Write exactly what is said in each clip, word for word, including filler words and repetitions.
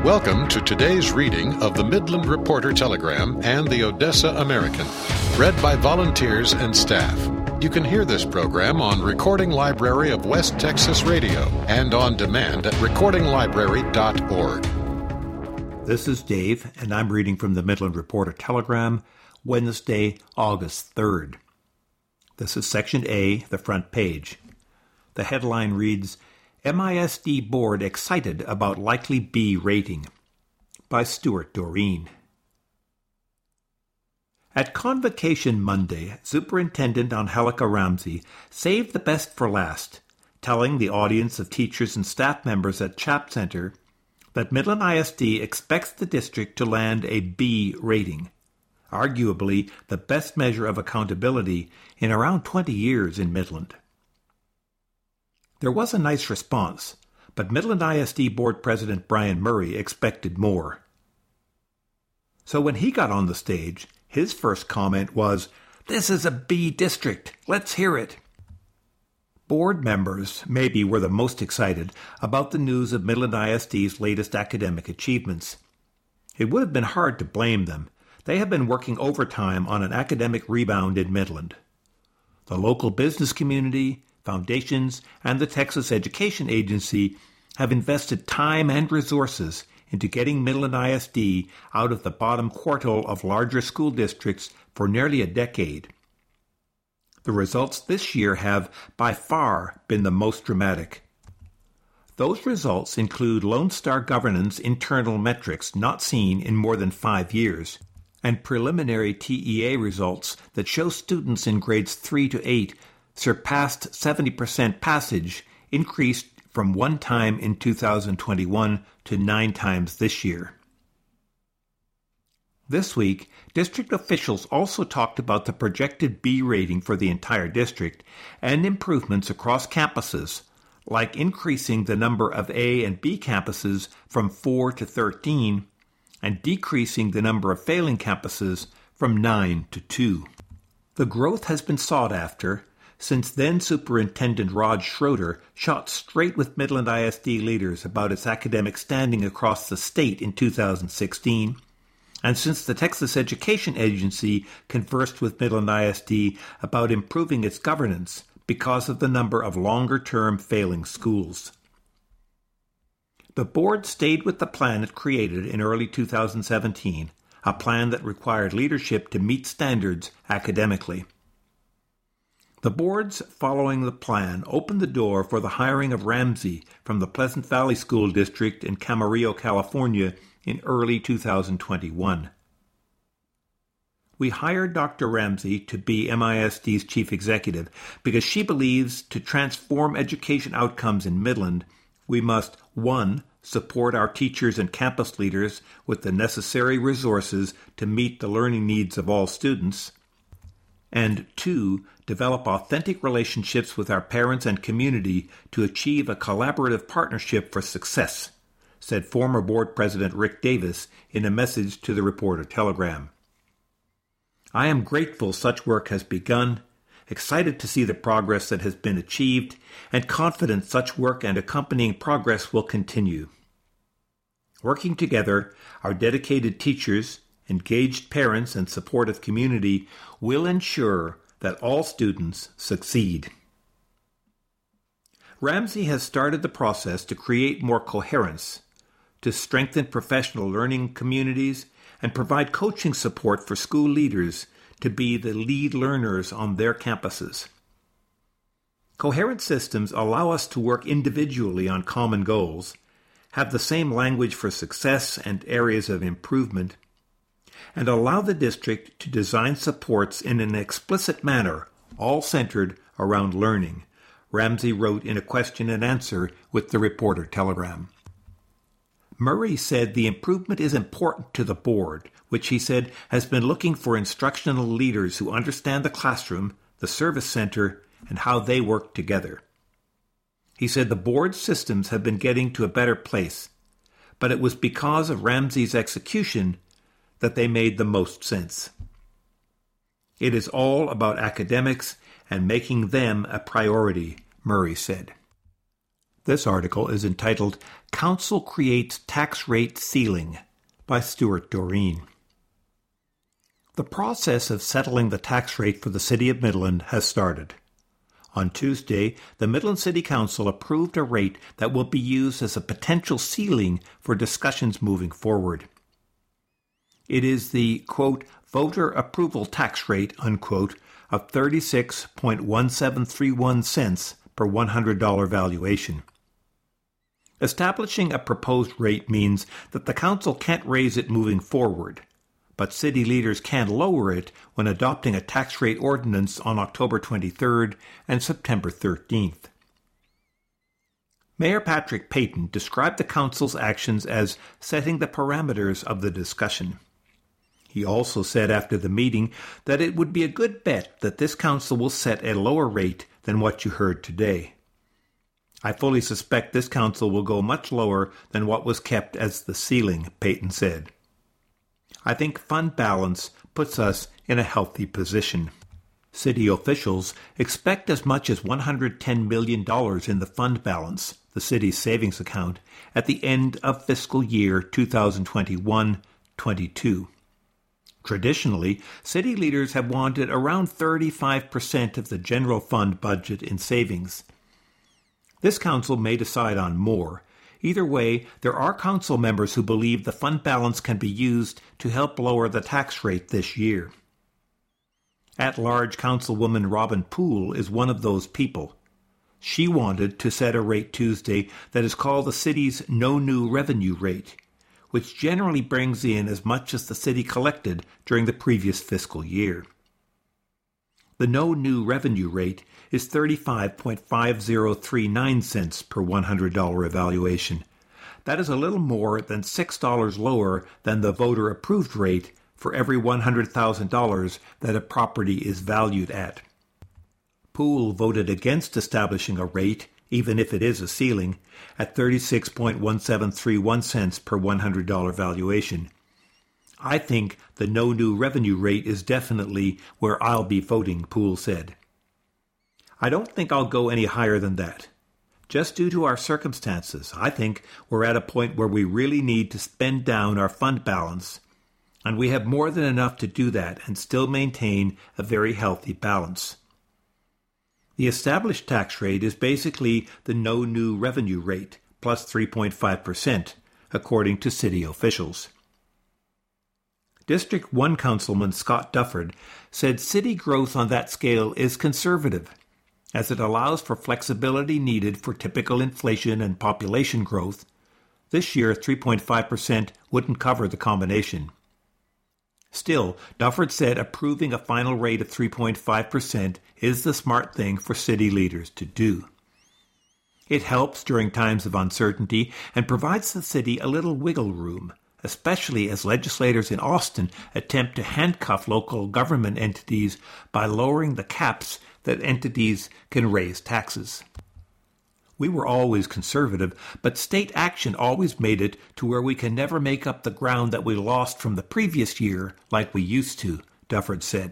Welcome to today's reading of the Midland Reporter Telegram and the Odessa American, read by volunteers and staff. You can hear this program on Recording Library of West Texas Radio and on demand at recording library dot org. This is Dave, and I'm reading from the Midland Reporter Telegram, Wednesday, August third. This is Section A, the front page. The headline reads, M I S D Board Excited About Likely B Rating, by Stuart Doreen. At Convocation Monday, Superintendent Angelica Ramsey saved the best for last, telling the audience of teachers and staff members at Chapp Center that Midland I S D expects the district to land a B rating, arguably the best measure of accountability in around twenty years in Midland. There was a nice response, but Midland I S D Board President Brian Murray expected more. So when he got on the stage, his first comment was, "This is a B district. Let's hear it." Board members maybe were the most excited about the news of Midland I S D's latest academic achievements. It would have been hard to blame them. They have been working overtime on an academic rebound in Midland. The local business community, foundations, and the Texas Education Agency have invested time and resources into getting Midland I S D out of the bottom quartile of larger school districts for nearly a decade. The results this year have, by far, been the most dramatic. Those results include Lone Star Governance internal metrics not seen in more than five years, and preliminary T E A results that show students in grades three to eight surpassed seventy percent passage, increased from one time in two thousand twenty-one to nine times this year. This week, district officials also talked about the projected B rating for the entire district and improvements across campuses, like increasing the number of A and B campuses from four to thirteen and decreasing the number of failing campuses from nine to two. The growth has been sought after, since then Superintendent Rod Schroeder shot straight with Midland I S D leaders about its academic standing across the state in two thousand sixteen, and since the Texas Education Agency conversed with Midland I S D about improving its governance because of the number of longer-term failing schools. The board stayed with the plan it created in early two thousand seventeen, a plan that required leadership to meet standards academically. The boards following the plan opened the door for the hiring of Ramsey from the Pleasant Valley School District in Camarillo, California in early two thousand twenty-one. We hired Doctor Ramsey to be M I S D's chief executive because she believes to transform education outcomes in Midland, we must, one, support our teachers and campus leaders with the necessary resources to meet the learning needs of all students, and two, develop authentic relationships with our parents and community to achieve a collaborative partnership for success, said former board president Rick Davis in a message to the Reporter Telegram. I am grateful such work has begun, excited to see the progress that has been achieved, and confident such work and accompanying progress will continue. Working together, our dedicated teachers, engaged parents, and supportive community will ensure that all students succeed. Ramsey has started the process to create more coherence, to strengthen professional learning communities, and provide coaching support for school leaders to be the lead learners on their campuses. Coherent systems allow us to work individually on common goals, have the same language for success and areas of improvement, and allow the district to design supports in an explicit manner, all centered around learning, Ramsey wrote in a question and answer with the Reporter Telegram. Murray said the improvement is important to the board, which he said has been looking for instructional leaders who understand the classroom, the service center, and how they work together. He said the board's systems have been getting to a better place, but it was because of Ramsey's execution that they made the most sense. It is all about academics and making them a priority, Murray said. This article is entitled Council Creates Tax Rate Ceiling by Stuart Doreen. The process of settling the tax rate for the City of Midland has started. On Tuesday, the Midland City Council approved a rate that will be used as a potential ceiling for discussions moving forward. It is the, quote, voter approval tax rate, unquote, of thirty-six point one seven three one cents per one hundred dollars valuation. Establishing a proposed rate means that the Council can't raise it moving forward, but city leaders can lower it when adopting a tax rate ordinance on October twenty-third and September thirteenth. Mayor Patrick Payton described the Council's actions as setting the parameters of the discussion. He also said after the meeting that it would be a good bet that this Council will set a lower rate than what you heard today. I fully suspect this Council will go much lower than what was kept as the ceiling, Payton said. I think fund balance puts us in a healthy position. City officials expect as much as one hundred ten million dollars in the fund balance, the city's savings account, at the end of fiscal year two thousand twenty-one twenty-two. Traditionally, city leaders have wanted around thirty-five percent of the general fund budget in savings. This council may decide on more. Either way, there are council members who believe the fund balance can be used to help lower the tax rate this year. At-large Councilwoman Robin Poole is one of those people. She wanted to set a rate Tuesday that is called the city's no new revenue rate, which generally brings in as much as the city collected during the previous fiscal year. The no new revenue rate is thirty-five point five zero three nine cents per one hundred dollars evaluation. That is a little more than six dollars lower than the voter-approved rate for every one hundred thousand dollars that a property is valued at. Poole voted against establishing a rate, even if it is a ceiling, at thirty-six point one seven three one cents per one hundred dollars valuation. I think the no new revenue rate is definitely where I'll be voting, Poole said. I don't think I'll go any higher than that. Just due to our circumstances, I think we're at a point where we really need to spend down our fund balance, and we have more than enough to do that and still maintain a very healthy balance. The established tax rate is basically the no new revenue rate, plus three point five percent, according to city officials. District one Councilman Scott Dufford said city growth on that scale is conservative, as it allows for flexibility needed for typical inflation and population growth. This year, three point five percent wouldn't cover the combination. Still, Dufford said approving a final rate of three point five percent is the smart thing for city leaders to do. It helps during times of uncertainty and provides the city a little wiggle room, especially as legislators in Austin attempt to handcuff local government entities by lowering the caps that entities can raise taxes. We were always conservative, but state action always made it to where we can never make up the ground that we lost from the previous year like we used to, Dufford said.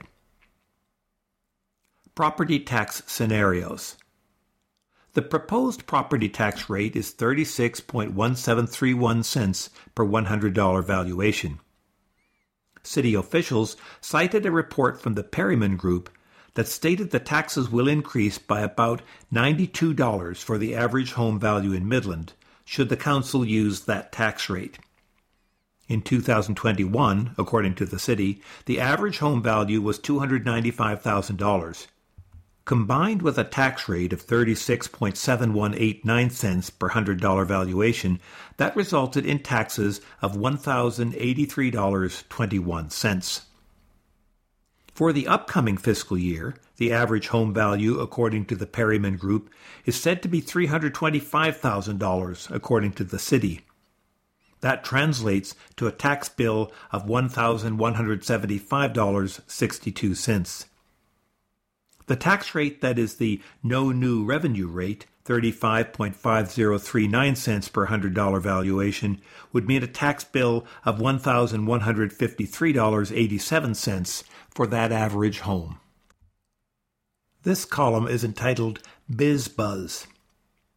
Property tax scenarios. The proposed property tax rate is thirty-six point one seven three one cents per one hundred dollars valuation. City officials cited a report from the Perryman Group that stated the taxes will increase by about ninety-two dollars for the average home value in Midland, should the council use that tax rate. In two thousand twenty-one, according to the city, the average home value was two hundred ninety-five thousand dollars. Combined with a tax rate of thirty-six point seven one eight nine cents per one hundred dollars valuation, that resulted in taxes of one thousand eighty-three dollars and twenty-one cents. For the upcoming fiscal year, the average home value, according to the Perryman Group, is said to be three hundred twenty-five thousand dollars, according to the city. That translates to a tax bill of one thousand one hundred seventy-five dollars and sixty-two cents. The tax rate that is the no new revenue rate, thirty-five point five zero three nine cents per one hundred dollars valuation, would mean a tax bill of one thousand one hundred fifty-three dollars and eighty-seven cents for that average home. This column is entitled Biz Buzz.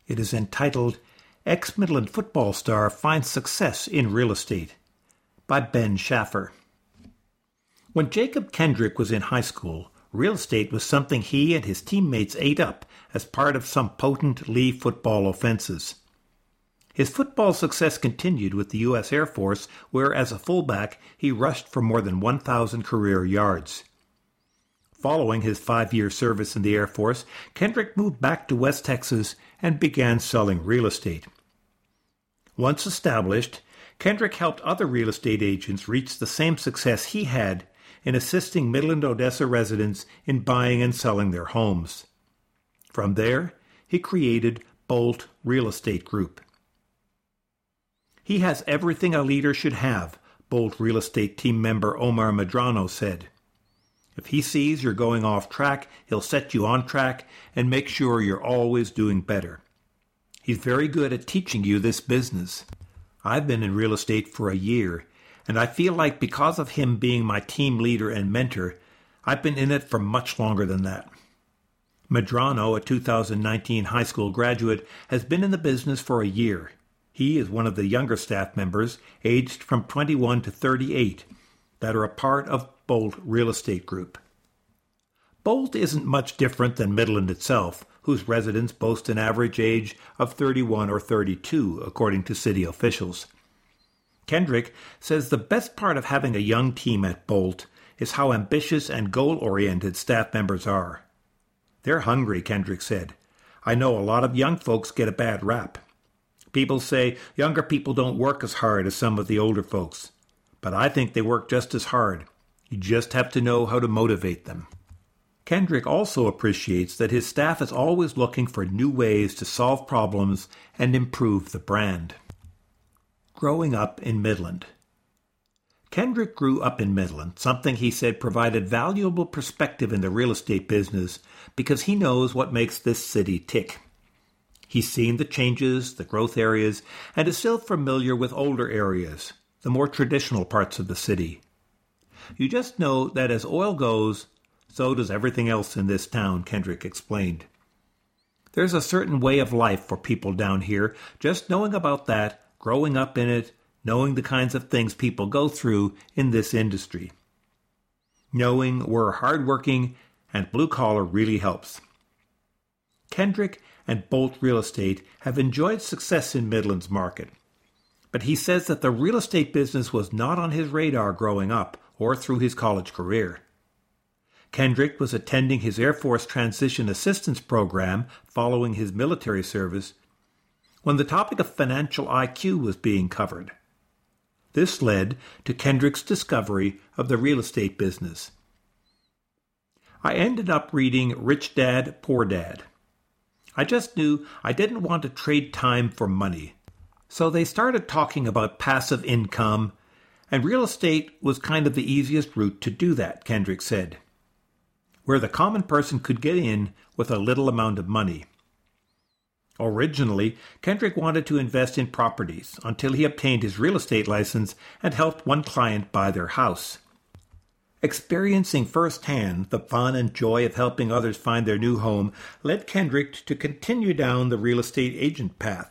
It is entitled Ex-Midland Football Star Finds Success in Real Estate by Ben Schaffer. When Jacob Kendrick was in high school, real estate was something he and his teammates ate up as part of some potent Lee football offenses. His football success continued with the U S Air Force, where as a fullback he rushed for more than one thousand career yards. Following his five-year service in the Air Force, Kendrick moved back to West Texas and began selling real estate. Once established, Kendrick helped other real estate agents reach the same success he had in assisting Midland Odessa residents in buying and selling their homes. From there, he created Bolt Real Estate Group. He has everything a leader should have, Bolt Real Estate team member Omar Medrano said. If he sees you're going off track, he'll set you on track and make sure you're always doing better. He's very good at teaching you this business. I've been in real estate for a year, and I feel like because of him being my team leader and mentor, I've been in it for much longer than that. Medrano, a two thousand nineteen high school graduate, has been in the business for a year. He is one of the younger staff members, aged from twenty-one to thirty-eight, that are a part of Bolt Real Estate Group. Bolt isn't much different than Midland itself, whose residents boast an average age of thirty-one or thirty-two, according to city officials. Kendrick says the best part of having a young team at Bolt is how ambitious and goal-oriented staff members are. They're hungry, Kendrick said. I know a lot of young folks get a bad rap. People say younger people don't work as hard as some of the older folks, but I think they work just as hard. You just have to know how to motivate them. Kendrick also appreciates that his staff is always looking for new ways to solve problems and improve the brand. Growing up in Midland. Kendrick grew up in Midland, something he said provided valuable perspective in the real estate business because he knows what makes this city tick. He's seen the changes, the growth areas, and is still familiar with older areas, the more traditional parts of the city. You just know that as oil goes, so does everything else in this town, Kendrick explained. There's a certain way of life for people down here, just knowing about that, growing up in it, knowing the kinds of things people go through in this industry. Knowing we're hardworking and blue-collar really helps. Kendrick and Bolt Real Estate have enjoyed success in Midland's market, but he says that the real estate business was not on his radar growing up or through his college career. Kendrick was attending his Air Force Transition Assistance Program following his military service when the topic of financial I Q was being covered. This led to Kendrick's discovery of the real estate business. I ended up reading Rich Dad, Poor Dad. I just knew I didn't want to trade time for money. So they started talking about passive income, and real estate was kind of the easiest route to do that, Kendrick said, where the common person could get in with a little amount of money. Originally, Kendrick wanted to invest in properties until he obtained his real estate license and helped one client buy their house. Experiencing firsthand the fun and joy of helping others find their new home led Kendrick to continue down the real estate agent path.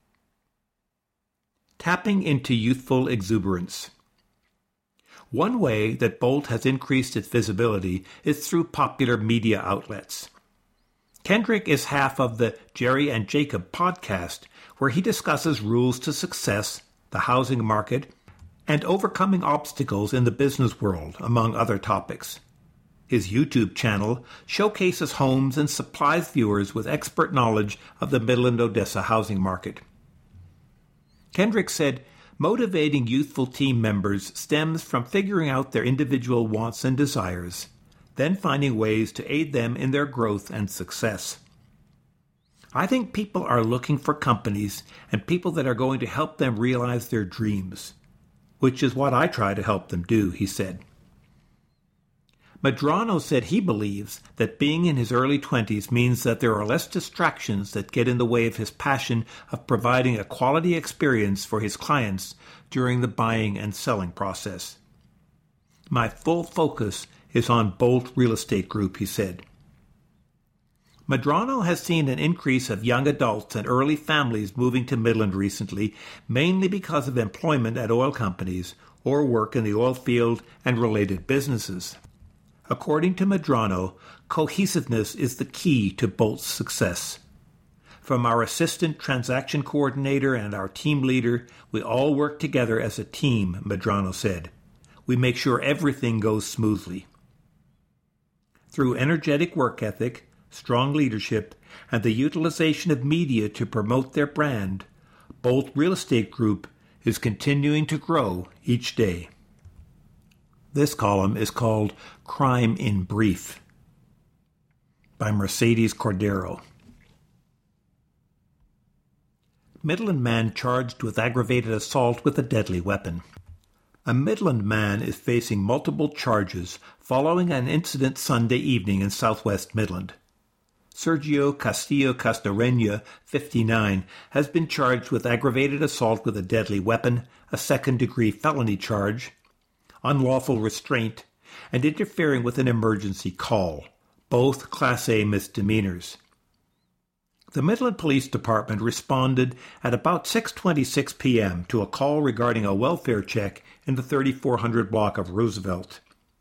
Tapping into youthful exuberance. One way that Bolt has increased its visibility is through popular media outlets. Kendrick is half of the Jerry and Jacob podcast, where he discusses rules to success, the housing market, and overcoming obstacles in the business world, among other topics. His YouTube channel showcases homes and supplies viewers with expert knowledge of the Midland-Odessa housing market. Kendrick said, motivating youthful team members stems from figuring out their individual wants and desires, then finding ways to aid them in their growth and success. I think people are looking for companies and people that are going to help them realize their dreams, which is what I try to help them do, he said. Medrano said he believes that being in his early twenties means that there are less distractions that get in the way of his passion of providing a quality experience for his clients during the buying and selling process. My full focus is on Bolt Real Estate Group, he said. Medrano has seen an increase of young adults and early families moving to Midland recently, mainly because of employment at oil companies or work in the oil field and related businesses. According to Medrano, cohesiveness is the key to Bolt's success. From our assistant transaction coordinator and our team leader, we all work together as a team, Medrano said. We make sure everything goes smoothly. Through energetic work ethic, strong leadership, and the utilization of media to promote their brand, Bolt Real Estate Group is continuing to grow each day. This column is called Crime in Brief by Mercedes Cordero. Midland man charged with aggravated assault with a deadly weapon. A Midland man is facing multiple charges following an incident Sunday evening in southwest Midland. Sergio Castillo Castorena, fifty-nine, has been charged with aggravated assault with a deadly weapon, a second-degree felony charge, unlawful restraint, and interfering with an emergency call, both Class A misdemeanors. The Midland Police Department responded at about six twenty-six p.m. to a call regarding a welfare check in the thirty-four hundred block of Roosevelt.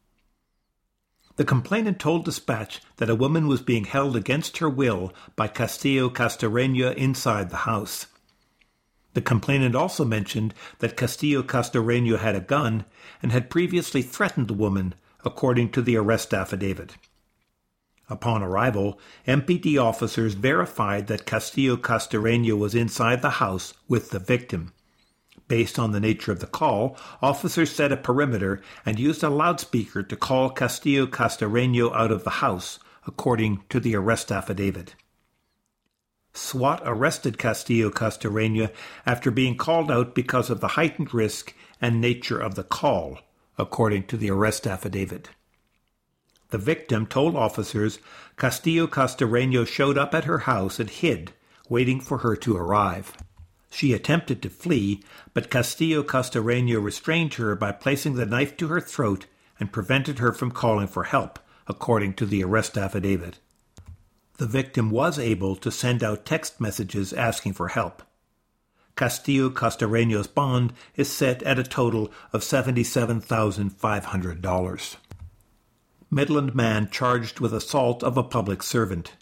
The complainant told dispatch that a woman was being held against her will by Castillo Castorena inside the house. The complainant also mentioned that Castillo Castorena had a gun and had previously threatened the woman, according to the arrest affidavit. Upon arrival, M P D officers verified that Castillo Castorena was inside the house with the victim. Based on the nature of the call, officers set a perimeter and used a loudspeaker to call Castillo Castorena out of the house, according to the arrest affidavit. SWAT arrested Castillo Castorena after being called out because of the heightened risk and nature of the call, according to the arrest affidavit. The victim told officers Castillo Castorena showed up at her house and hid, waiting for her to arrive. She attempted to flee, but Castillo Castorena restrained her by placing the knife to her throat and prevented her from calling for help, according to the arrest affidavit. The victim was able to send out text messages asking for help. Castillo Castorena's bond is set at a total of seventy-seven thousand five hundred dollars. Midland man charged with assault of a public servant.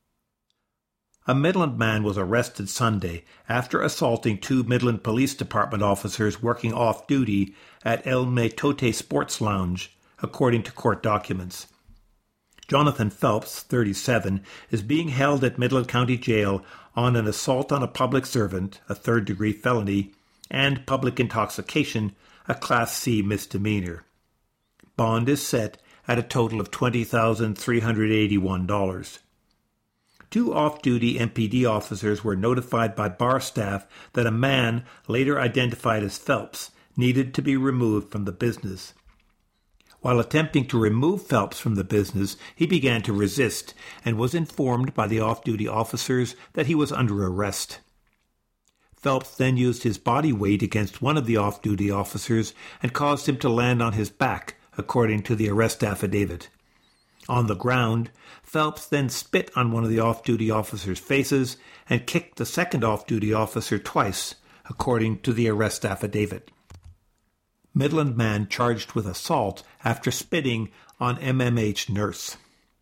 A Midland man was arrested Sunday after assaulting two Midland Police Department officers working off-duty at El Metote Sports Lounge, according to court documents. Jonathan Phelps, thirty-seven, is being held at Midland County Jail on an assault on a public servant, a third-degree felony, and public intoxication, a Class C misdemeanor. Bond is set at a total of twenty thousand three hundred eighty-one dollars. Two off-duty M P D officers were notified by bar staff that a man, later identified as Phelps, needed to be removed from the business. While attempting to remove Phelps from the business, he began to resist and was informed by the off-duty officers that he was under arrest. Phelps then used his body weight against one of the off-duty officers and caused him to land on his back, according to the arrest affidavit. On the ground, Phelps then spit on one of the off-duty officers' faces and kicked the second off-duty officer twice, according to the arrest affidavit. Midland man charged with assault after spitting on M M H nurse.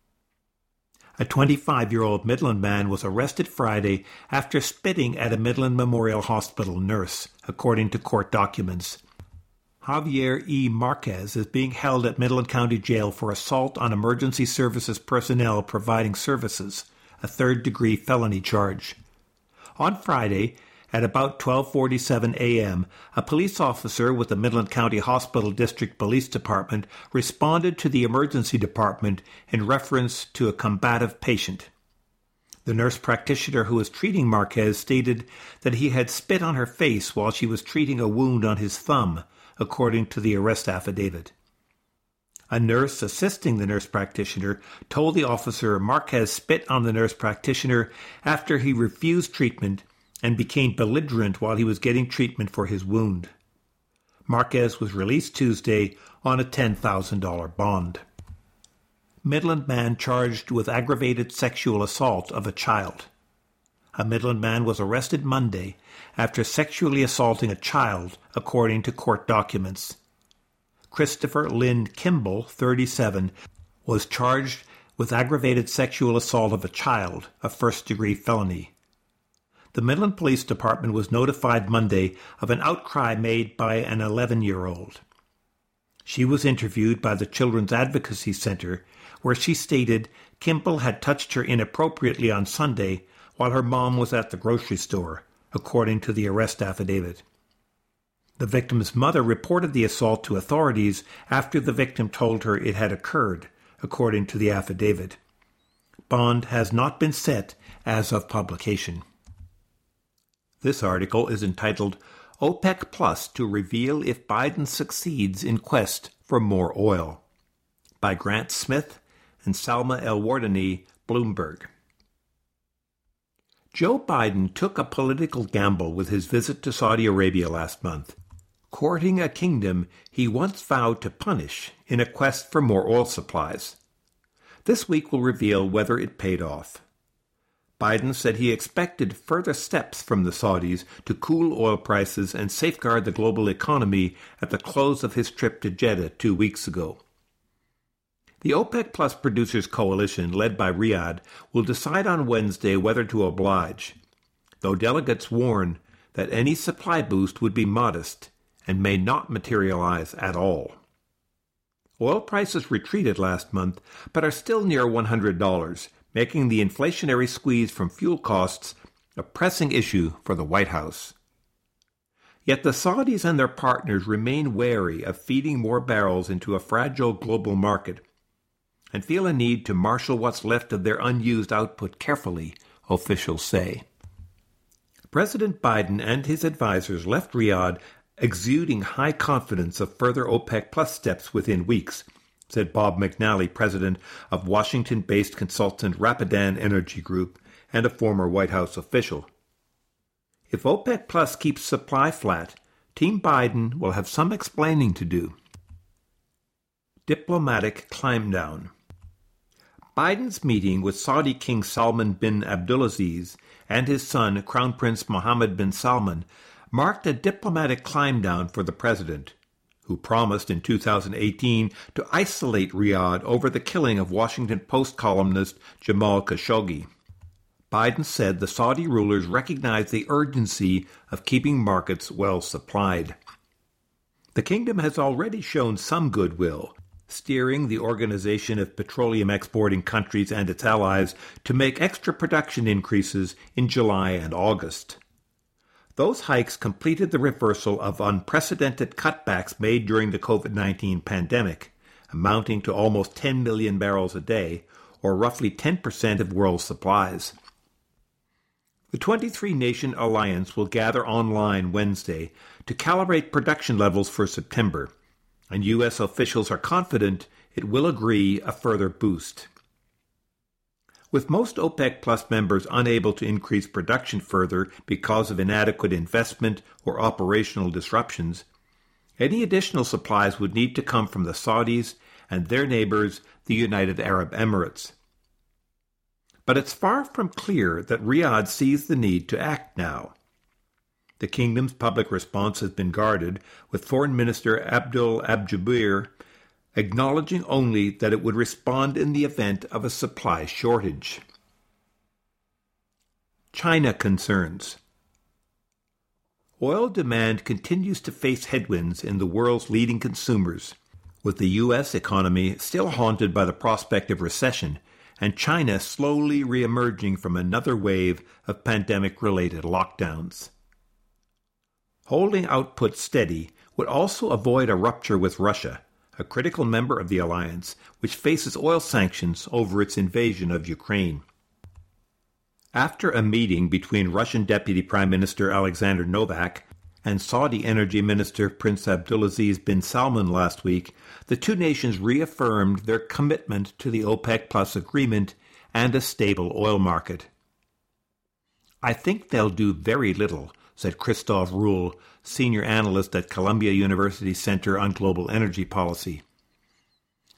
A twenty-five-year-old Midland man was arrested Friday after spitting at a Midland Memorial Hospital nurse, according to court documents. Javier E. Marquez is being held at Midland County Jail for assault on emergency services personnel providing services, a third-degree felony charge. On Friday, at about twelve forty-seven a.m., a police officer with the Midland County Hospital District Police Department responded to the emergency department in reference to a combative patient. The nurse practitioner who was treating Marquez stated that he had spit on her face while she was treating a wound on his thumb, according to the arrest affidavit. A nurse assisting the nurse practitioner told the officer Marquez spit on the nurse practitioner after he refused treatment and became belligerent while he was getting treatment for his wound. Marquez was released Tuesday on a ten thousand dollars bond. Midland man charged with aggravated sexual assault of a child. A Midland man was arrested Monday after sexually assaulting a child, according to court documents. Christopher Lynn Kimball, thirty-seven, was charged with aggravated sexual assault of a child, a first-degree felony. The Midland Police Department was notified Monday of an outcry made by an eleven-year-old. She was interviewed by the Children's Advocacy Center, where she stated Kimball had touched her inappropriately on Sunday while her mom was at the grocery store, according to the arrest affidavit. The victim's mother reported the assault to authorities after the victim told her it had occurred, according to the affidavit. Bond has not been set as of publication. This article is entitled OPEC Plus to Reveal If Biden Succeeds in Quest for More Oil, by Grant Smith and Salma El-Wardani, Bloomberg. Joe Biden took a political gamble with his visit to Saudi Arabia last month, courting a kingdom he once vowed to punish in a quest for more oil supplies. This week will reveal whether it paid off. Biden said he expected further steps from the Saudis to cool oil prices and safeguard the global economy at the close of his trip to Jeddah two weeks ago. The OPEC Plus Producers Coalition, led by Riyadh, will decide on Wednesday whether to oblige, though delegates warn that any supply boost would be modest and may not materialize at all. Oil prices retreated last month, but are still near one hundred dollars, making the inflationary squeeze from fuel costs a pressing issue for the White House. Yet the Saudis and their partners remain wary of feeding more barrels into a fragile global market and feel a need to marshal what's left of their unused output carefully, officials say. President Biden and his advisers left Riyadh exuding high confidence of further OPEC Plus steps within weeks, said Bob McNally, president of Washington-based consultant Rapidan Energy Group and a former White House official. If OPEC Plus keeps supply flat, Team Biden will have some explaining to do. Diplomatic climb down. Biden's meeting with Saudi King Salman bin Abdulaziz and his son, Crown Prince Mohammed bin Salman, marked a diplomatic climb down for the president, who promised in two thousand eighteen to isolate Riyadh over the killing of Washington Post columnist Jamal Khashoggi. Biden said the Saudi rulers recognize the urgency of keeping markets well supplied. The kingdom has already shown some goodwill, steering the Organization of Petroleum Exporting Countries and its allies to make extra production increases in July and August. Those hikes completed the reversal of unprecedented cutbacks made during the COVID nineteen pandemic, amounting to almost ten million barrels a day, or roughly ten percent of world supplies. The twenty-three nation alliance will gather online Wednesday to calibrate production levels for September, and U S officials are confident it will agree a further boost. With most OPEC Plus members unable to increase production further because of inadequate investment or operational disruptions, any additional supplies would need to come from the Saudis and their neighbors, the United Arab Emirates. But it's far from clear that Riyadh sees the need to act now. The kingdom's public response has been guarded, with Foreign Minister Abdul Abjabir acknowledging only that it would respond in the event of a supply shortage. China concerns. Oil demand continues to face headwinds in the world's leading consumers, with the U S economy still haunted by the prospect of recession and China slowly re-emerging from another wave of pandemic-related lockdowns. Holding output steady would also avoid a rupture with Russia, a critical member of the alliance, which faces oil sanctions over its invasion of Ukraine. After a meeting between Russian Deputy Prime Minister Alexander Novak and Saudi Energy Minister Prince Abdulaziz bin Salman last week, the two nations reaffirmed their commitment to the OPEC Plus agreement and a stable oil market. "I think they'll do very little," said Christoph Ruhl, senior analyst at Columbia University Center on Global Energy Policy.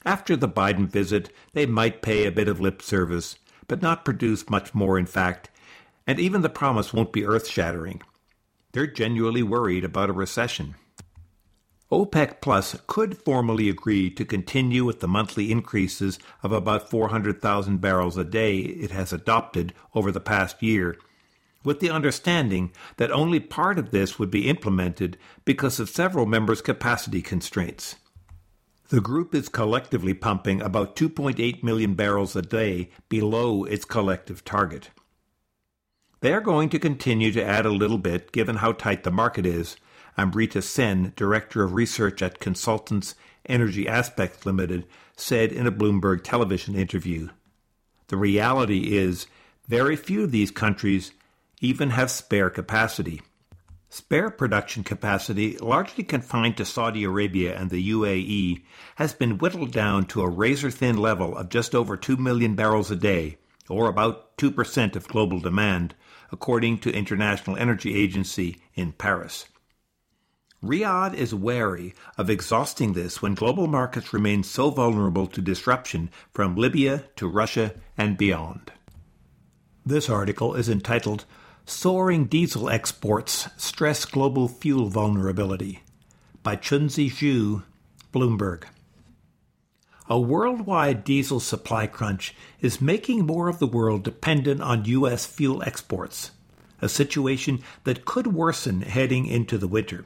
After the Biden visit, they might pay a bit of lip service, but not produce much more in fact, and even the promise won't be earth-shattering. They're genuinely worried about a recession. OPEC Plus could formally agree to continue with the monthly increases of about four hundred thousand barrels a day it has adopted over the past year, with the understanding that only part of this would be implemented because of several members' capacity constraints. The group is collectively pumping about two point eight million barrels a day below its collective target. They are going to continue to add a little bit given how tight the market is, Amrita Sen, Director of Research at Consultants Energy Aspects Limited, said in a Bloomberg television interview. The reality is, very few of these countries even have spare capacity. Spare production capacity, largely confined to Saudi Arabia and the U A E, has been whittled down to a razor-thin level of just over two million barrels a day, or about two percent of global demand, according to International Energy Agency in Paris. Riyadh is wary of exhausting this when global markets remain so vulnerable to disruption from Libya to Russia and beyond. This article is entitled Soaring Diesel Exports Stress Global Fuel Vulnerability by Chunzi Zhu, Bloomberg. A worldwide diesel supply crunch is making more of the world dependent on U S fuel exports, a situation that could worsen heading into the winter.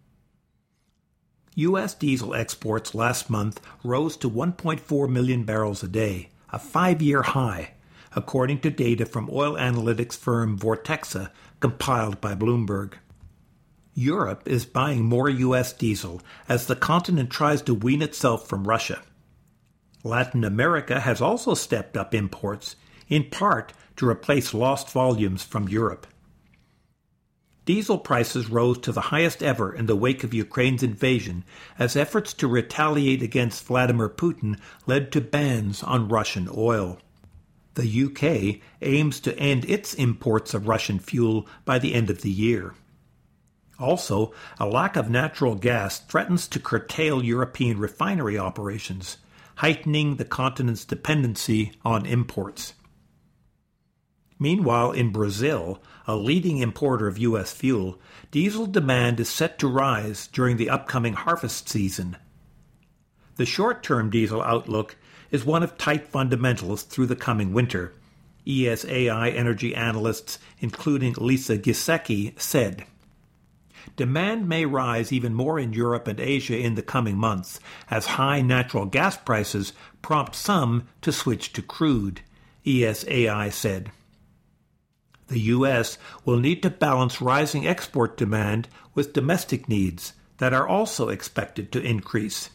U S diesel exports last month rose to one point four million barrels a day, a five-year high, according to data from oil analytics firm Vortexa, compiled by Bloomberg. Europe is buying more U S diesel as the continent tries to wean itself from Russia. Latin America has also stepped up imports, in part to replace lost volumes from Europe. Diesel prices rose to the highest ever in the wake of Ukraine's invasion as efforts to retaliate against Vladimir Putin led to bans on Russian oil. The U K aims to end its imports of Russian fuel by the end of the year. Also, a lack of natural gas threatens to curtail European refinery operations, heightening the continent's dependency on imports. Meanwhile, in Brazil, a leading importer of U S fuel, diesel demand is set to rise during the upcoming harvest season. The short-term diesel outlook is one of tight fundamentals through the coming winter, E S A I energy analysts, including Lisa Gisecki, said. Demand may rise even more in Europe and Asia in the coming months as high natural gas prices prompt some to switch to crude, E S A I said. The U S will need to balance rising export demand with domestic needs that are also expected to increase.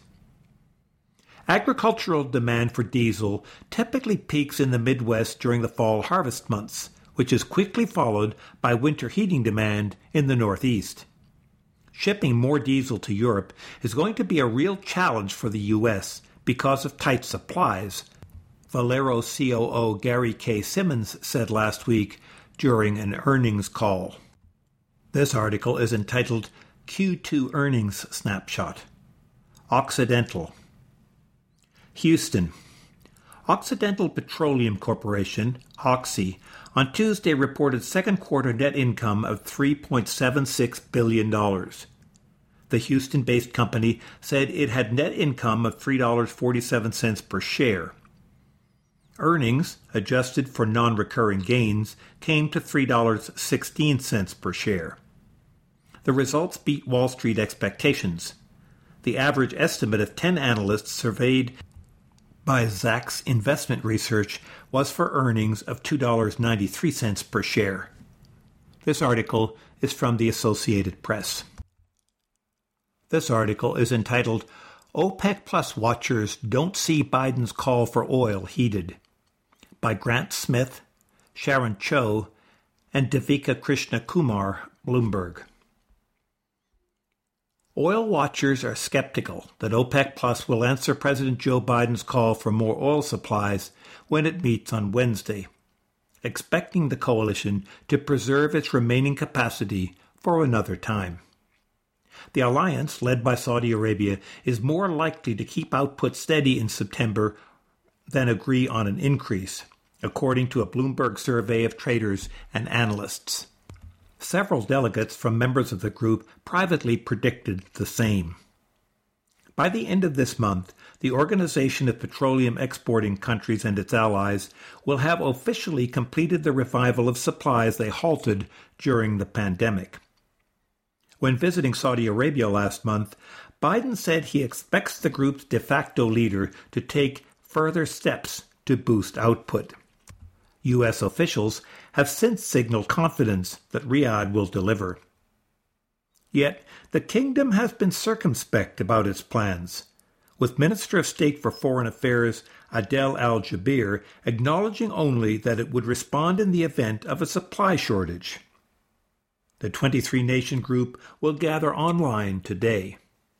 Agricultural demand for diesel typically peaks in the Midwest during the fall harvest months, which is quickly followed by winter heating demand in the Northeast. Shipping more diesel to Europe is going to be a real challenge for the U S because of tight supplies, Valero C O O Gary K. Simmons said last week during an earnings call. This article is entitled Q two Earnings Snapshot. Occidental. Houston. Occidental Petroleum Corporation, Oxy, on Tuesday reported second quarter net income of three point seven six billion dollars. The Houston-based company said it had net income of three dollars and forty-seven cents per share. Earnings, adjusted for non-recurring gains, came to three dollars and sixteen cents per share. The results beat Wall Street expectations. The average estimate of ten analysts surveyed by Zacks Investment Research was for earnings of two dollars and ninety-three cents per share. This article is from the Associated Press. This article is entitled OPEC Plus Watchers Don't See Biden's Call for Oil Heeded by Grant Smith, Sharon Cho, and Devika Krishna Kumar, Bloomberg. Oil watchers are skeptical that OPEC Plus will answer President Joe Biden's call for more oil supplies when it meets on Wednesday, expecting the coalition to preserve its remaining capacity for another time. The alliance, led by Saudi Arabia, is more likely to keep output steady in September than agree on an increase, according to a Bloomberg survey of traders and analysts. Several delegates from members of the group privately predicted the same. By the end of this month, the Organization of Petroleum Exporting Countries and its allies will have officially completed the revival of supplies they halted during the pandemic. When visiting Saudi Arabia last month, Biden said he expects the group's de facto leader to take further steps to boost output. U S officials have since signaled confidence that Riyadh will deliver. Yet, the kingdom has been circumspect about its plans, with Minister of State for Foreign Affairs Adel al-Jubeir acknowledging only that it would respond in the event of a supply shortage. The twenty-three nation group will gather online today.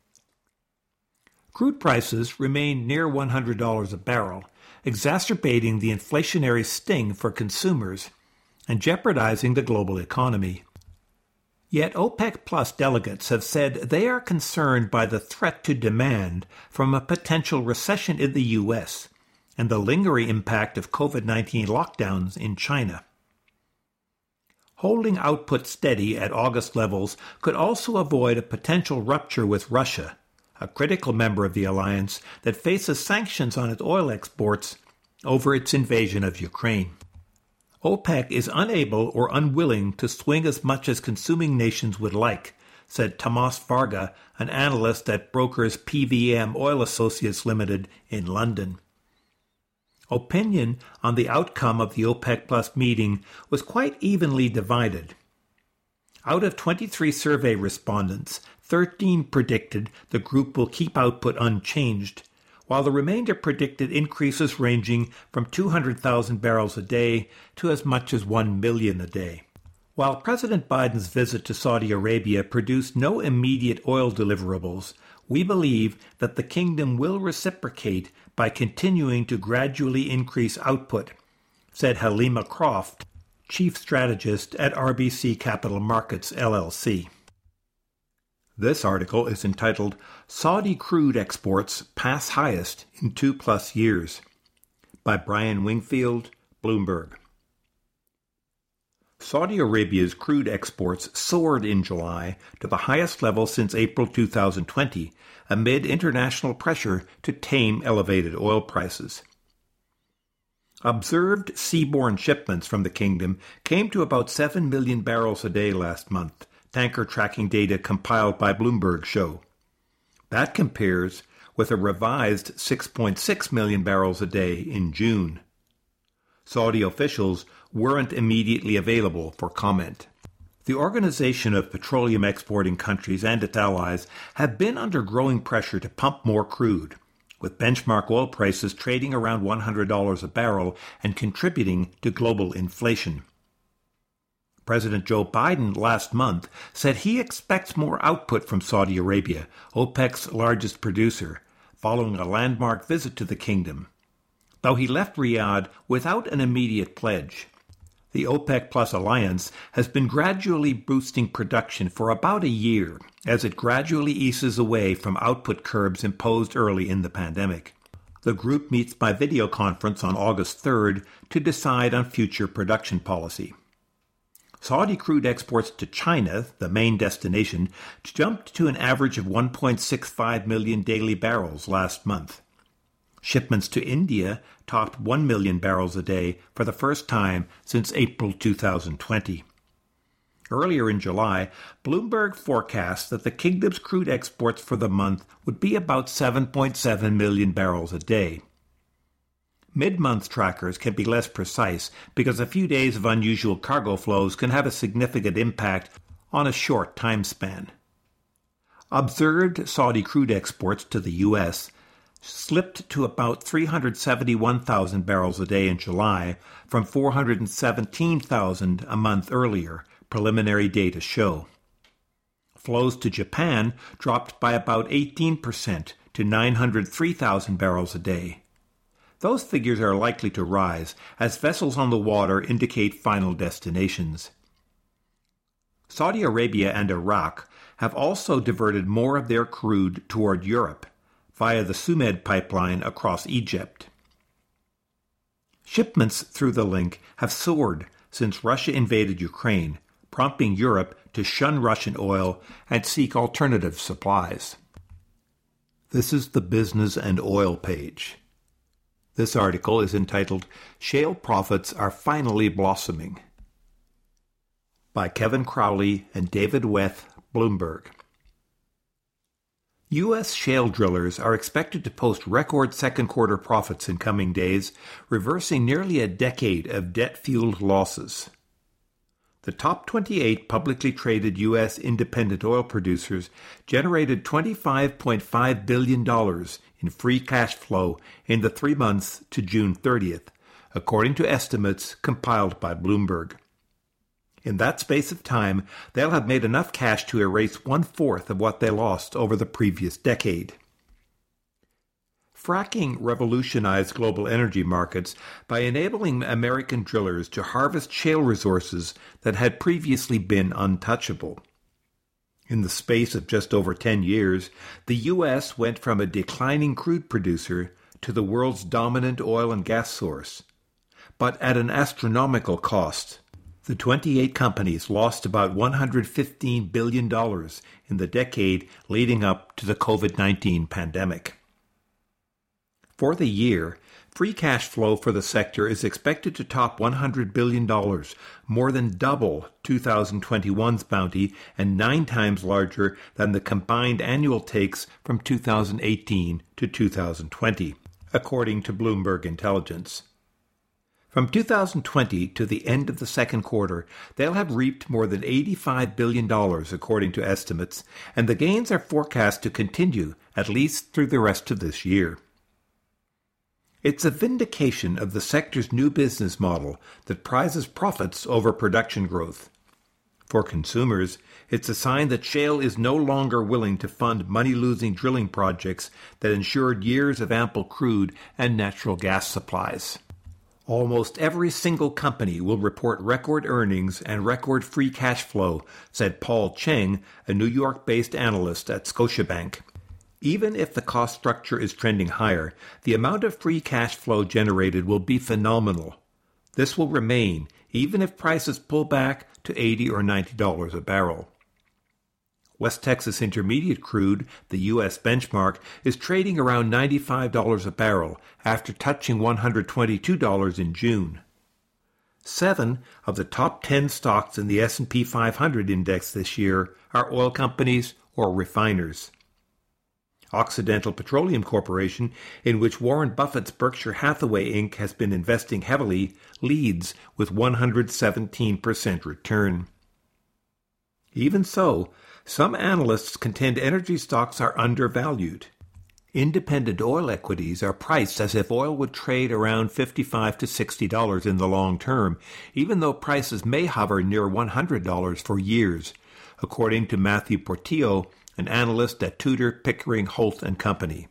Crude prices remain near one hundred dollars a barrel, exacerbating the inflationary sting for consumers and jeopardizing the global economy. Yet OPEC Plus delegates have said they are concerned by the threat to demand from a potential recession in the U S and the lingering impact of COVID nineteen lockdowns in China. Holding output steady at August levels could also avoid a potential rupture with Russia, a critical member of the alliance that faces sanctions on its oil exports over its invasion of Ukraine. OPEC is unable or unwilling to swing as much as consuming nations would like, said Tomas Varga, an analyst at brokers P V M Oil Associates Limited in London. Opinion on the outcome of the OPEC Plus meeting was quite evenly divided. Out of twenty-three survey respondents, thirteen predicted the group will keep output unchanged, while the remainder predicted increases ranging from two hundred thousand barrels a day to as much as one million a day. While President Biden's visit to Saudi Arabia produced no immediate oil deliverables, we believe that the kingdom will reciprocate by continuing to gradually increase output, said Halima Croft, chief strategist at R B C Capital Markets, L L C. This article is entitled, Saudi Crude Exports Pass Highest in Two Plus Years, by Brian Wingfield, Bloomberg. Saudi Arabia's crude exports soared in July to the highest level since April two thousand twenty, amid international pressure to tame elevated oil prices. Observed seaborne shipments from the kingdom came to about seven million barrels a day last month, tanker tracking data compiled by Bloomberg show. That compares with a revised six point six million barrels a day in June. Saudi officials weren't immediately available for comment. The Organization of Petroleum Exporting Countries and its allies have been under growing pressure to pump more crude, with benchmark oil prices trading around one hundred dollars a barrel and contributing to global inflation. President Joe Biden last month said he expects more output from Saudi Arabia, OPEC's largest producer, following a landmark visit to the kingdom, though he left Riyadh without an immediate pledge. The OPEC Plus alliance has been gradually boosting production for about a year as it gradually eases away from output curbs imposed early in the pandemic. The group meets by video conference on August third to decide on future production policy. Saudi crude exports to China, the main destination, jumped to an average of one point six five million daily barrels last month. Shipments to India topped one million barrels a day for the first time since April two thousand twenty. Earlier in July, Bloomberg forecast that the kingdom's crude exports for the month would be about seven point seven million barrels a day. Mid-month trackers can be less precise because a few days of unusual cargo flows can have a significant impact on a short time span. Observed Saudi crude exports to the U S slipped to about three hundred seventy-one thousand barrels a day in July from four hundred seventeen thousand a month earlier, preliminary data show. Flows to Japan dropped by about eighteen percent to nine hundred three thousand barrels a day. Those figures are likely to rise as vessels on the water indicate final destinations. Saudi Arabia and Iraq have also diverted more of their crude toward Europe via the Sumed pipeline across Egypt. Shipments through the link have soared since Russia invaded Ukraine, prompting Europe to shun Russian oil and seek alternative supplies. This is the Business and Oil page. This article is entitled, "Shale Profits Are Finally Blossoming," by Kevin Crowley and David Weth, Bloomberg. U S shale drillers are expected to post record second quarter profits in coming days, reversing nearly a decade of debt-fueled losses. The top twenty-eight publicly traded U S independent oil producers generated twenty-five point five billion dollars in free cash flow in the three months to June thirtieth, according to estimates compiled by Bloomberg. In that space of time, they'll have made enough cash to erase one-fourth of what they lost over the previous decade. Fracking revolutionized global energy markets by enabling American drillers to harvest shale resources that had previously been untouchable. In the space of just over ten years, the U S went from a declining crude producer to the world's dominant oil and gas source, but at an astronomical cost. The twenty-eight companies lost about one hundred fifteen billion dollars in the decade leading up to the covid nineteen pandemic. For the year, free cash flow for the sector is expected to top one hundred billion dollars, more than double two thousand twenty-one's bounty and nine times larger than the combined annual takes from two thousand eighteen to two thousand twenty, according to Bloomberg Intelligence. From two thousand twenty to the end of the second quarter, they'll have reaped more than eighty-five billion dollars, according to estimates, and the gains are forecast to continue at least through the rest of this year. It's a vindication of the sector's new business model that prizes profits over production growth. For consumers, it's a sign that shale is no longer willing to fund money-losing drilling projects that ensured years of ample crude and natural gas supplies. Almost every single company will report record earnings and record free cash flow, said Paul Cheng, a New York-based analyst at Scotiabank. Even if the cost structure is trending higher, the amount of free cash flow generated will be phenomenal. This will remain even if prices pull back to eighty dollars or ninety dollars a barrel. West Texas Intermediate crude, the U S benchmark, is trading around ninety-five dollars a barrel after touching one hundred twenty-two dollars in June. Seven of the top ten stocks in the S and P five hundred index this year are oil companies or refiners. Occidental Petroleum Corporation, in which Warren Buffett's Berkshire Hathaway Incorporated has been investing heavily, leads with one hundred seventeen percent return. Even so, some analysts contend energy stocks are undervalued. Independent oil equities are priced as if oil would trade around fifty-five to sixty dollars in the long term, even though prices may hover near one hundred dollars for years, according to Matthew Portillo, an analyst at Tudor, Pickering, Holt and Company.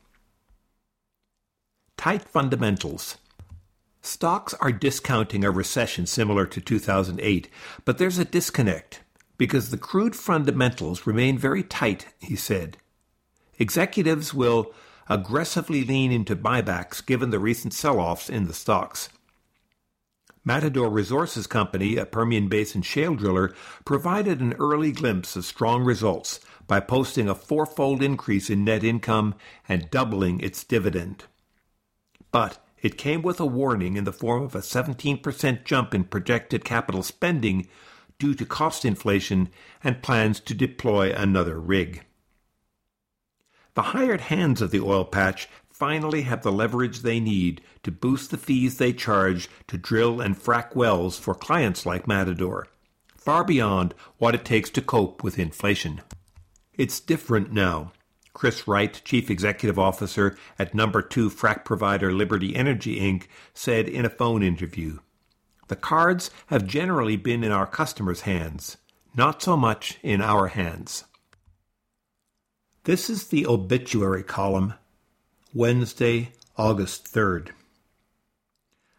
Tight fundamentals. Stocks are discounting a recession similar to two thousand eight, but there's a disconnect, because the crude fundamentals remain very tight, he said. Executives will aggressively lean into buybacks given the recent sell-offs in the stocks. Matador Resources Company, a Permian Basin shale driller, provided an early glimpse of strong results by posting a fourfold increase in net income and doubling its dividend. But it came with a warning in the form of a seventeen percent jump in projected capital spending due to cost inflation and plans to deploy another rig. The hired hands of the oil patch finally have the leverage they need to boost the fees they charge to drill and frack wells for clients like Matador, far beyond what it takes to cope with inflation. It's different now, Chris Wright, Chief Executive Officer at number two frack provider Liberty Energy Incorporated, said in a phone interview. The cards have generally been in our customers' hands, not so much in our hands. This is the obituary column, Wednesday, August third.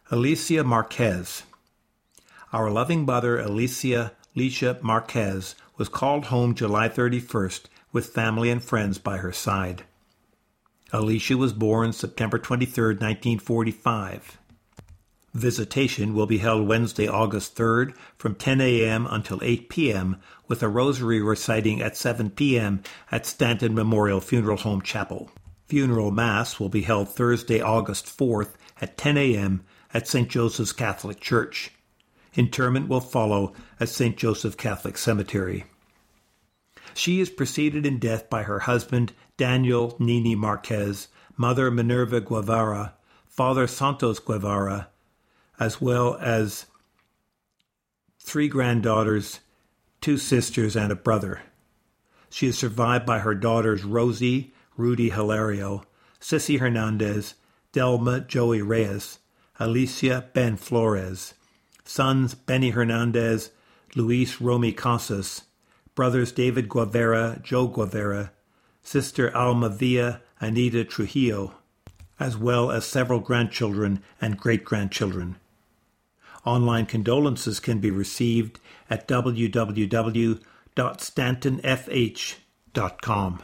Alicia Marquez. Our loving mother, Alicia Alicia Marquez, was called home July thirty-first with family and friends by her side. Alicia was born September twenty-third, nineteen forty-five. Visitation will be held Wednesday, August third from ten a.m. until eight p.m. with a rosary reciting at seven p.m. at Stanton Memorial Funeral Home Chapel. Funeral Mass will be held Thursday, August fourth at ten a.m. at Saint Joseph's Catholic Church. Interment will follow at Saint Joseph Catholic Cemetery. She is preceded in death by her husband, Daniel Nini Marquez, mother Minerva Guevara, father Santos Guevara, as well as three granddaughters, two sisters, and a brother. She is survived by her daughters Rosie, Rudy Hilario, Sissy Hernandez, Delma Joey Reyes, Alicia Ben Flores, sons Benny Hernandez, Luis Romy Casas, brothers David Guevara, Joe Guevara, sister Alma Villa, Anita Trujillo, as well as several grandchildren and great-grandchildren. Online condolences can be received at w w w dot stanton f h dot com.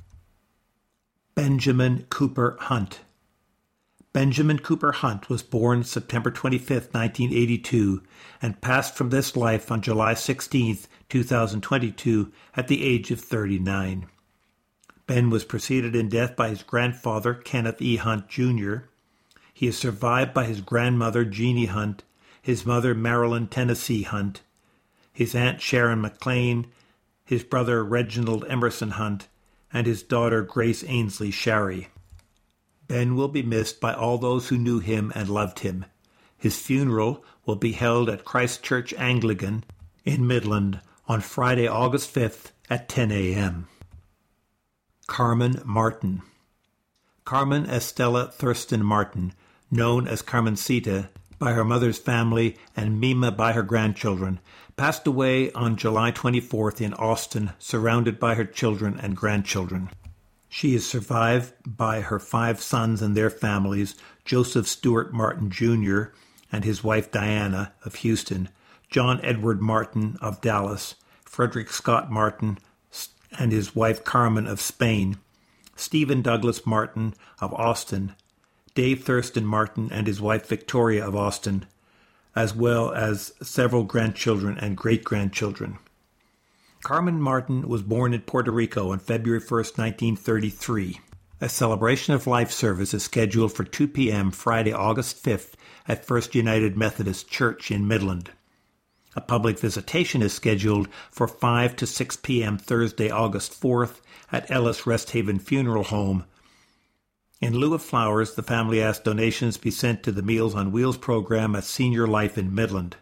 Benjamin Cooper Hunt. Benjamin Cooper Hunt was born September twenty-fifth, nineteen eighty-two, and passed from this life on July sixteenth, two thousand twenty-two, at the age of thirty-nine. Ben was preceded in death by his grandfather, Kenneth E. Hunt, Junior He is survived by his grandmother, Jeannie Hunt, his mother, Marilyn Tennessee Hunt, his aunt, Sharon McLean, his brother, Reginald Emerson Hunt, and his daughter, Grace Ainsley Shary. Ben will be missed by all those who knew him and loved him. His funeral will be held at Christ Church Anglican in Midland on Friday, August fifth at ten a.m. Carmen Martin. Carmen Estella Thurston Martin, known as Carmencita by her mother's family and Mima by her grandchildren, passed away on July twenty-fourth in Austin, surrounded by her children and grandchildren. She is survived by her five sons and their families, Joseph Stewart Martin, Junior and his wife Diana of Houston, John Edward Martin of Dallas, Frederick Scott Martin and his wife Carmen of Spain, Stephen Douglas Martin of Austin, Dave Thurston Martin and his wife Victoria of Austin, as well as several grandchildren and great-grandchildren. Carmen Martin was born in Puerto Rico on February first, nineteen thirty-three. A celebration of life service is scheduled for two p.m. Friday, August fifth at First United Methodist Church in Midland. A public visitation is scheduled for five to six p.m. Thursday, August fourth at Ellis Rest Haven Funeral Home. In lieu of flowers, the family asked donations be sent to the Meals on Wheels program at Senior Life in Midland.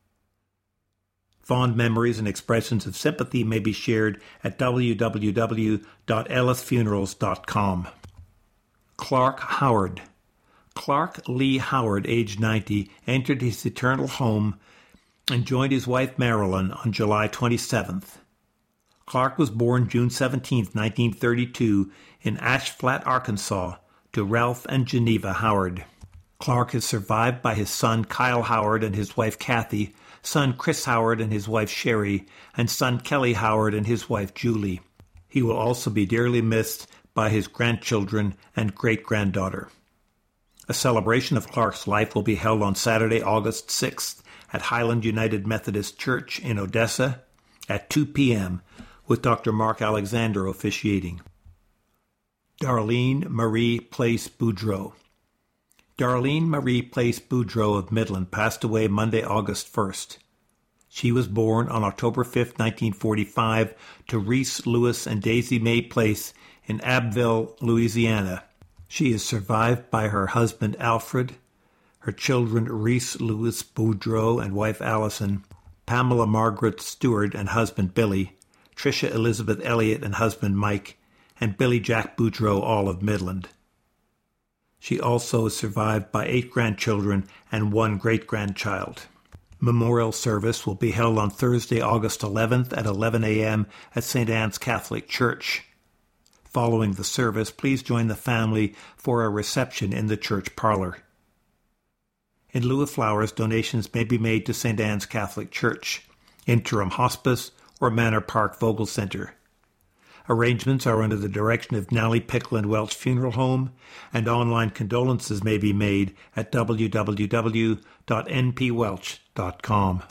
Fond memories and expressions of sympathy may be shared at w w w dot ellis funerals dot com. Clark Howard. Clark Lee Howard, age ninety, entered his eternal home and joined his wife Marilyn on July twenty-seventh. Clark was born June seventeenth, nineteen thirty-two, in Ash Flat, Arkansas, to Ralph and Geneva Howard. Clark is survived by his son Kyle Howard and his wife Kathy, son Chris Howard and his wife Sherry, and son Kelly Howard and his wife Julie. He will also be dearly missed by his grandchildren and great-granddaughter. A celebration of Clark's life will be held on Saturday, August sixth at Highland United Methodist Church in Odessa at two p.m., with Doctor Mark Alexander officiating. Darlene Marie Place Boudreau. Darlene Marie Place Boudreau of Midland passed away Monday, August first. She was born on October fifth, nineteen forty-five, to Reese Lewis and Daisy Mae Place in Abbeville, Louisiana. She is survived by her husband Alfred, her children Reese Lewis Boudreau and wife Allison, Pamela Margaret Stewart and husband Billy, Tricia Elizabeth Elliott and husband Mike, and Billy Jack Boudreau, all of Midland. She also is survived by eight grandchildren and one great-grandchild. Memorial service will be held on Thursday, August eleventh at eleven a.m. at Saint Anne's Catholic Church. Following the service, please join the family for a reception in the church parlor. In lieu of flowers, donations may be made to Saint Anne's Catholic Church, Interim Hospice, or Manor Park Vogel Center. Arrangements are under the direction of Nally Pickle and Welch Funeral Home, and online condolences may be made at w w w dot n p welch dot com.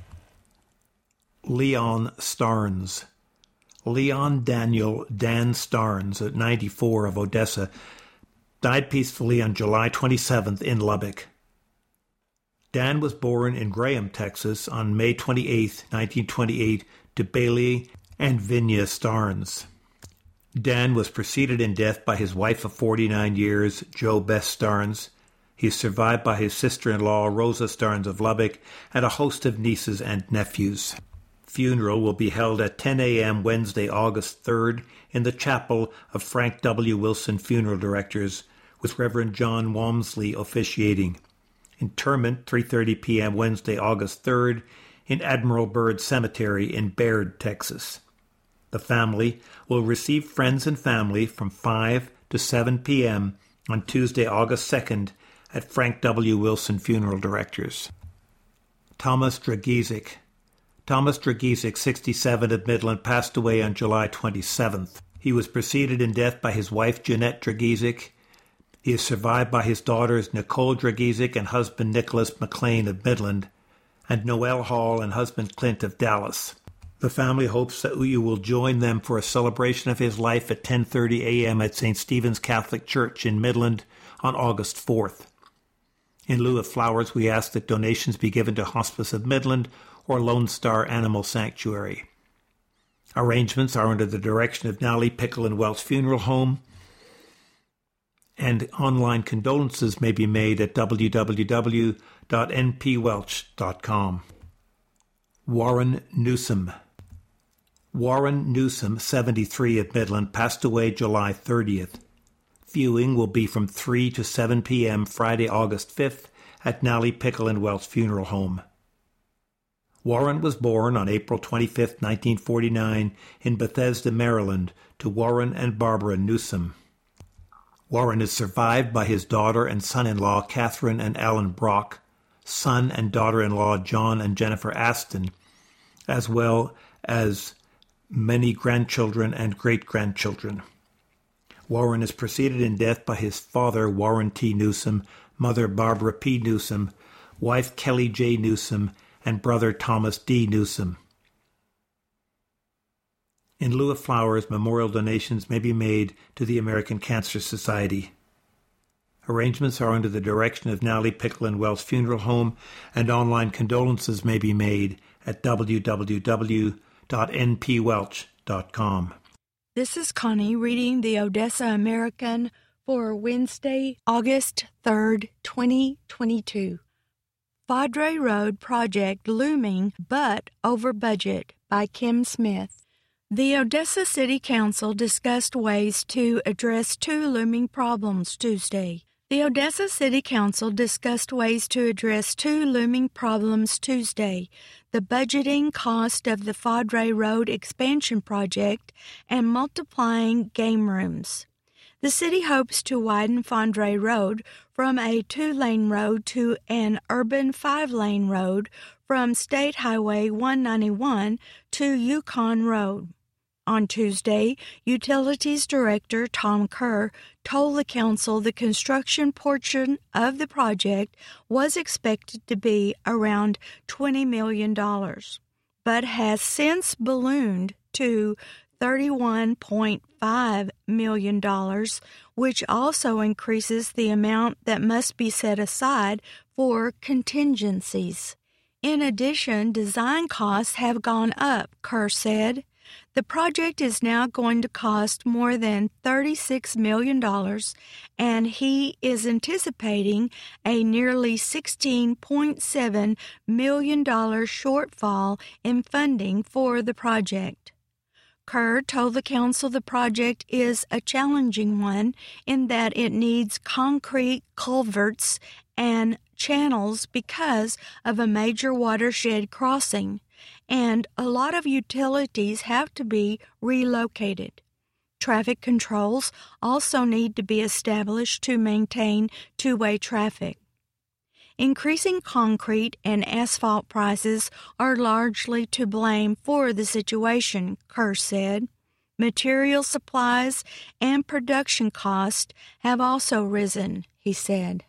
Leon Starnes. Leon Daniel Dan Starnes, at ninety-four, of Odessa, died peacefully on July twenty-seventh in Lubbock. Dan was born in Graham, Texas, on May twenty-eighth, nineteen twenty-eight, to Bailey and Vinya Starnes. Dan was preceded in death by his wife of forty-nine years, Jo Beth Starnes. He is survived by his sister-in-law, Rosa Starnes of Lubbock, and a host of nieces and nephews. Funeral will be held at ten a.m. Wednesday, August third, in the chapel of Frank W. Wilson Funeral Directors, with Reverend John Walmsley officiating. Interment, three thirty p.m. Wednesday, August third, in Admiral Byrd Cemetery in Baird, Texas. The family will receive friends and family from five to seven p.m. on Tuesday, August second, at Frank W. Wilson Funeral Directors. Thomas Dragiesic. Thomas Dragiesic, sixty-seven, of Midland, passed away on July twenty-seventh. He was preceded in death by his wife, Jeanette Dragiesic. He is survived by his daughters, Nicole Dragiesic and husband Nicholas McLean of Midland, and Noel Hall and husband Clint of Dallas. The family hopes that you will join them for a celebration of his life at ten thirty a.m. at Saint Stephen's Catholic Church in Midland on August fourth. In lieu of flowers, we ask that donations be given to Hospice of Midland or Lone Star Animal Sanctuary. Arrangements are under the direction of Nally Pickle and Welch Funeral Home, and online condolences may be made at w w w dot n p welch dot com. Warren Newsom. Warren Newsom, seventy-three, of Midland, passed away July thirtieth. Viewing will be from three to seven p.m. Friday, August fifth, at Nally Pickle and Welch Funeral Home. Warren was born on April twenty-fifth, nineteen forty-nine, in Bethesda, Maryland, to Warren and Barbara Newsom. Warren is survived by his daughter and son-in-law, Catherine and Alan Brock, son and daughter-in-law, John and Jennifer Aston, as well as many grandchildren and great-grandchildren. Warren is preceded in death by his father, Warren T. Newsom, mother, Barbara P. Newsom, wife, Kelly J. Newsom, and brother, Thomas D. Newsom. In lieu of flowers, memorial donations may be made to the American Cancer Society. Arrangements are under the direction of Nally Pickle and Welch Funeral Home, and online condolences may be made at w w w dot n p welch dot com. This is Connie reading the Odessa American for Wednesday, August third, twenty twenty-two. Fadre Road Project Looming But Over Budget by Kim Smith. The Odessa City Council discussed ways to address two looming problems Tuesday. The Odessa City Council discussed ways to address two looming problems Tuesday: the budgeting cost of the Fadre Road expansion project and multiplying game rooms. The city hopes to widen Fadre Road from a two-lane road to an urban five-lane road from State Highway one ninety-one to Yukon Road. On Tuesday, Utilities Director Tom Kerr told the council the construction portion of the project was expected to be around twenty million dollars, but has since ballooned to thirty-one point five million dollars, which also increases the amount that must be set aside for contingencies. In addition, design costs have gone up, Kerr said. The project is now going to cost more than thirty-six million dollars, and he is anticipating a nearly sixteen point seven million dollars shortfall in funding for the project. Kerr told the council the project is a challenging one in that it needs concrete culverts and channels because of a major watershed crossing, and a lot of utilities have to be relocated. Traffic controls also need to be established to maintain two-way traffic. Increasing concrete and asphalt prices are largely to blame for the situation, Kerr said. Material supplies and production costs have also risen, he said.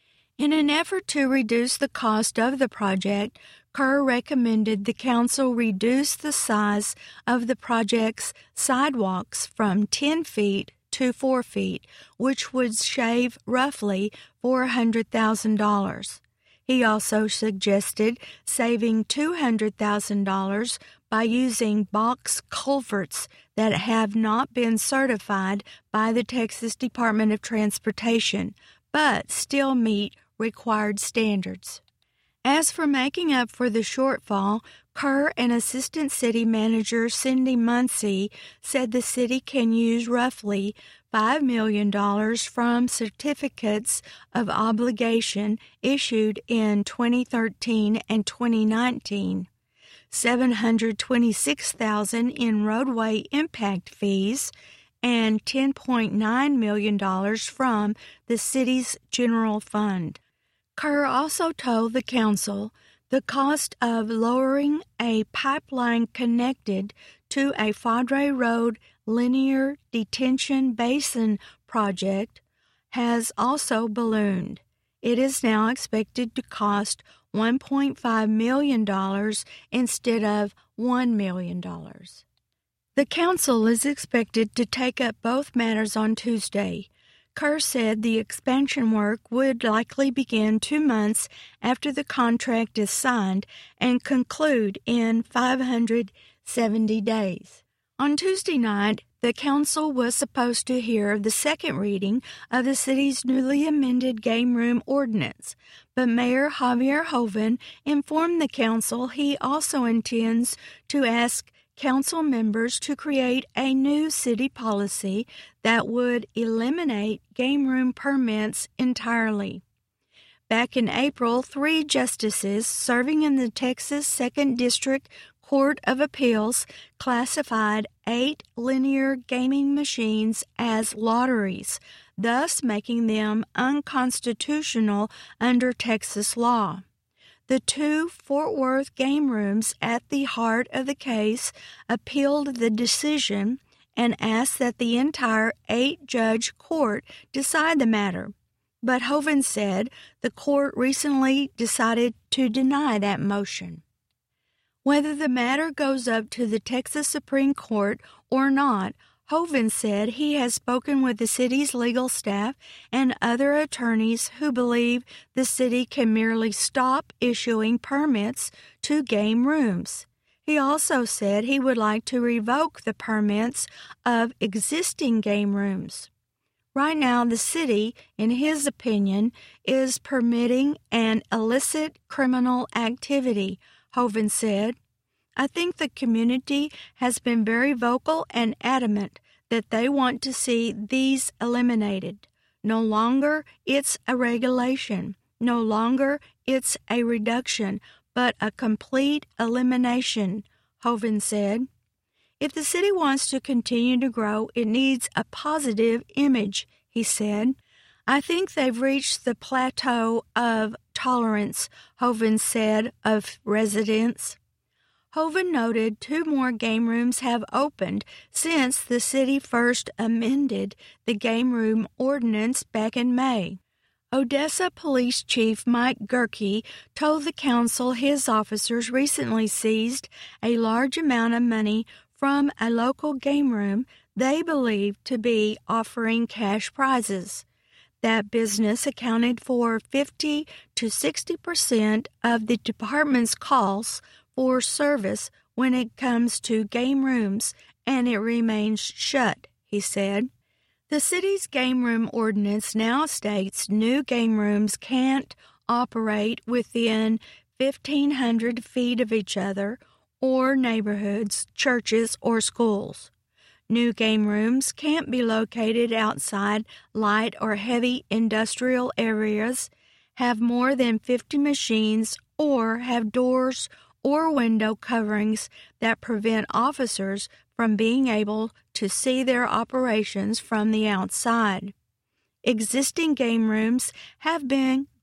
In an effort to reduce the cost of the project, Kerr recommended the council reduce the size of the project's sidewalks from ten feet to four feet, which would shave roughly four hundred thousand dollars. He also suggested saving two hundred thousand dollars by using box culverts that have not been certified by the Texas Department of Transportation, but still meet required standards. As for making up for the shortfall, Kerr and Assistant City Manager Cindy Muncy said the city can use roughly five million dollars from certificates of obligation issued in twenty thirteen and twenty nineteen, seven hundred twenty-six thousand dollars in roadway impact fees, and ten point nine million dollars from the city's general fund. Kerr also told the council the cost of lowering a pipeline connected to a Fadre Road linear detention basin project has also ballooned. It is now expected to cost one point five million dollars instead of one million dollars. The council is expected to take up both matters on Tuesday. Kerr said the expansion work would likely begin two months after the contract is signed and conclude in five hundred seventy days. On Tuesday night, the council was supposed to hear the second reading of the city's newly amended game room ordinance, but Mayor Javier Hoven informed the council he also intends to ask council members to create a new city policy that would eliminate game room permits entirely. Back in April, three justices serving in the Texas Second District Court of Appeals classified eight linear gaming machines as lotteries, thus making them unconstitutional under Texas law. The two Fort Worth game rooms at the heart of the case appealed the decision and asked that the entire eight-judge court decide the matter. But Hoven said the court recently decided to deny that motion. Whether the matter goes up to the Texas Supreme Court or not, Hoven said he has spoken with the city's legal staff and other attorneys who believe the city can merely stop issuing permits to game rooms. He also said he would like to revoke the permits of existing game rooms. Right now, the city, in his opinion, is permitting an illicit criminal activity, Hoven said. I think the community has been very vocal and adamant that they want to see these eliminated. No longer it's a regulation. No longer it's a reduction, but a complete elimination, Hoven said. If the city wants to continue to grow, it needs a positive image, he said. I think they've reached the plateau of tolerance, Hoven said of residents. Hoven noted two more game rooms have opened since the city first amended the game room ordinance back in May. Odessa Police Chief Mike Gerke told the council his officers recently seized a large amount of money from a local game room they believed to be offering cash prizes. That business accounted for fifty to sixty percent of the department's calls for service when it comes to game rooms, and it remains shut, he said. The city's game room ordinance now states new game rooms can't operate within fifteen hundred feet of each other or neighborhoods, churches, or schools. New game rooms can't be located outside light or heavy industrial areas, have more than fifty machines, or have doors or window coverings that prevent officers from being able to see their operations from the outside. Existing game rooms have been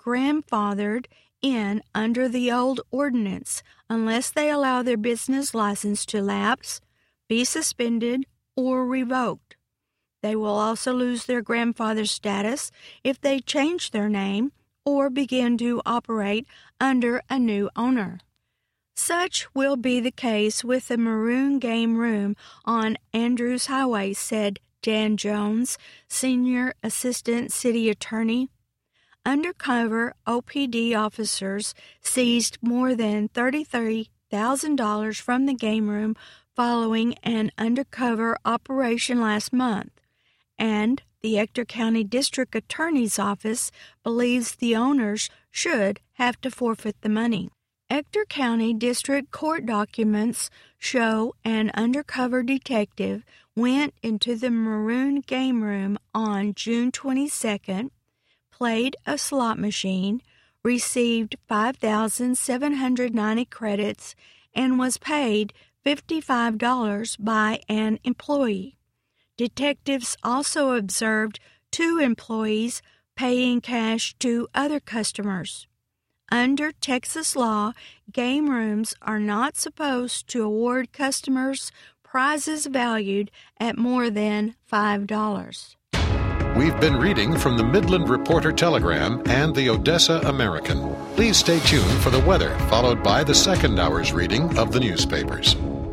grandfathered in under the old ordinance unless they allow their business license to lapse, be suspended, or revoked. They will also lose their grandfather status if they change their name or begin to operate under a new owner. Such will be the case with the Maroon Game Room on Andrews Highway, said Dan Jones, Senior Assistant City Attorney. Undercover O P D officers seized more than thirty-three thousand dollars from the game room following an undercover operation last month, and the Ector County District Attorney's Office believes the owners should have to forfeit the money. Ector County District Court documents show an undercover detective went into the Maroon Game Room on June twenty-second, played a slot machine, received five thousand seven hundred ninety credits, and was paid fifty-five dollars by an employee. Detectives also observed two employees paying cash to other customers. Under Texas law, game rooms are not supposed to award customers prizes valued at more than five dollars. We've been reading from the Midland Reporter Telegram and the Odessa American. Please stay tuned for the weather, followed by the second hour's reading of the newspapers.